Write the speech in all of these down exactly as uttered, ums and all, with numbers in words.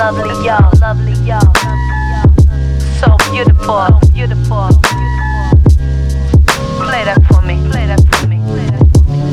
lovely, y'all, lovely, y'all. So beautiful, beautiful. Play that for me, play that for me, play that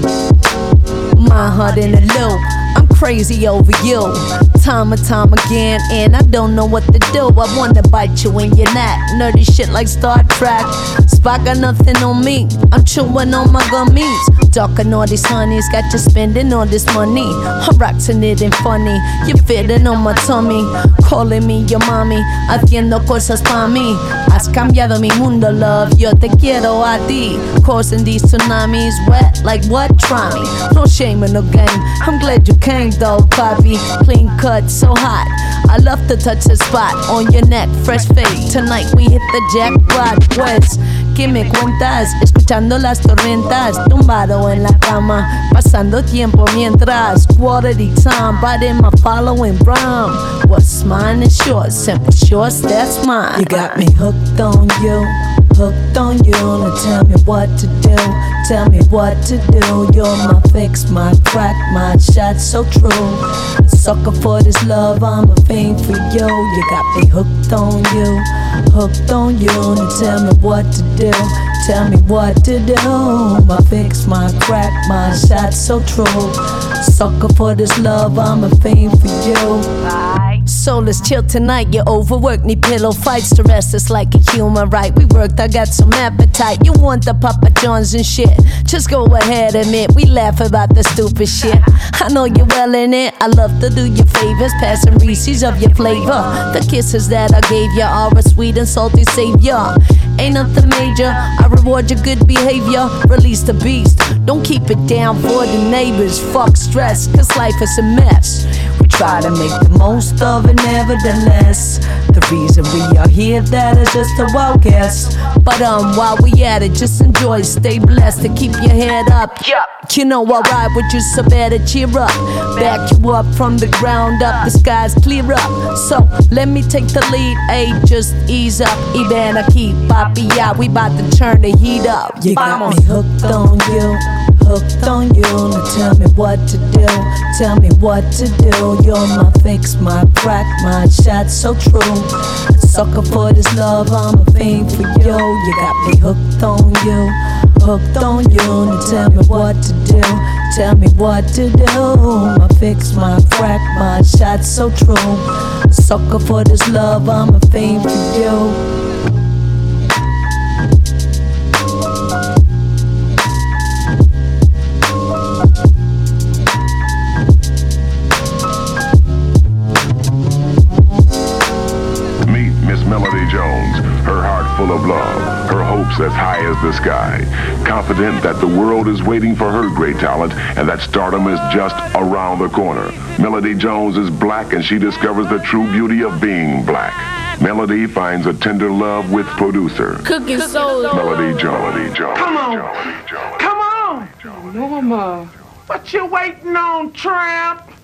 for me. My heart in a loop, I'm crazy over you. Time and time again, and I don't know what to do. I wanna bite you in your neck, nerdy shit like Star Trek. Spock got nothing on me, I'm chewing on my gummies. Talking all these honeys, got you spending all this money. I'm rocking it and funny, you're fitting on my tummy. Calling me your mommy, haciendo cosas pa' mí. Has cambiado mi mundo, love, yo te quiero a ti. Causing these tsunamis, wet like what? Try me. No shame in the game, I'm glad you came though, papi. Clean cut, so hot, I love to touch the spot on your neck, fresh fade. Tonight we hit the jackpot, pues. ¿Qué me cuentas? Escuchando las tormentas, tumbado en la cama, pasando tiempo mientras. Quality time, but in my following rhyme. What's mine is yours, simple shorts, that's mine. You got me hooked on you, hooked on you. Now tell me what to do, tell me what to do. You're my fix, my crack, my shot, so true. A sucker for this love, I'm a fiend for you. You got me hooked on you, hooked on you. Now tell me what to do, tell me what to do. My fix, my crack, my shot, so true. Sucker for this love, I'm a fiend for you. Bye. So let's chill tonight, you overworked, need pillow fights. The rest is like a human right. We worked, I got some appetite. You want the Papa John's and shit, just go ahead, admit. We laugh about the stupid shit, I know you're well in it. I love to do you favors, passing Reese's of your flavor. The kisses that I gave you are a sweet and salty savior. Ain't nothing major, I reward your good behavior. Release the beast, don't keep it down for the neighbors. Fuck stress, cause life is a mess. We try to make the most of it, nevertheless. The reason we are here, that is just a wild guess. But um, while we at it, just enjoy, stay blessed, and keep your head up. Yup. You know I ride with you, so better cheer up. Back you up from the ground up, the skies clear up. So let me take the lead, ayy, just ease up. Even a keep, papi, yeah, we bout to turn the heat up. You got me hooked on you, hooked on you. Now tell me what to do, tell me what to do. You're my fix, my crack, my shot, so true. Sucker for this love, I'm a fiend for you. You got me hooked on you, hooked on you. Now tell me what to do, tell me what to do. My fix, my crack, my shot, so true. Sucker for this love, I'm a fiend for you. Melody Jones, her heart full of love, her hopes as high as the sky, confident that the world is waiting for her great talent and that stardom is just around the corner. Melody Jones is black and she discovers the true beauty of being black. Melody finds a tender love with producer Cooking Soul. Melody Jones. Melody Jones. Come on, Melody Jones. come on. Norma, what you waiting on, tramp?